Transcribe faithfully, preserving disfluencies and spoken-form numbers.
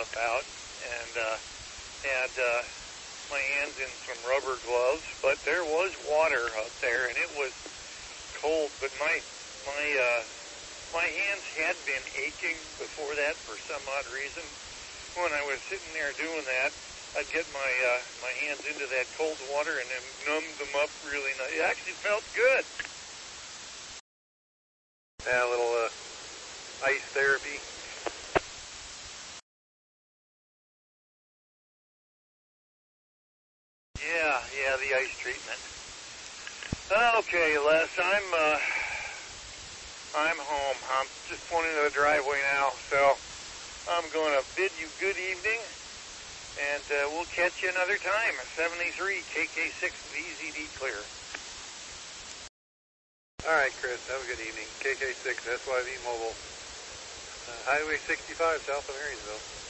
step out, and uh, had uh, my hands in some rubber gloves, but there was water up there, and it was cold. But my my uh, my hands had been aching before that for some odd reason. When I was sitting there doing that, I'd get my uh, my hands into that cold water and then numb them up really nice. It actually felt good. Yeah, a little uh, ice therapy. Yeah, yeah, the ice treatment. Okay, Les, I'm uh, I'm home. I'm just pulling into the driveway now, so I'm going to bid you good evening. And uh, we'll catch you another time. seventy-three K K six V Z D clear. All right, Chris. Have a good evening. K K six S Y V Mobile. Uh, Highway sixty-five south of Marysville.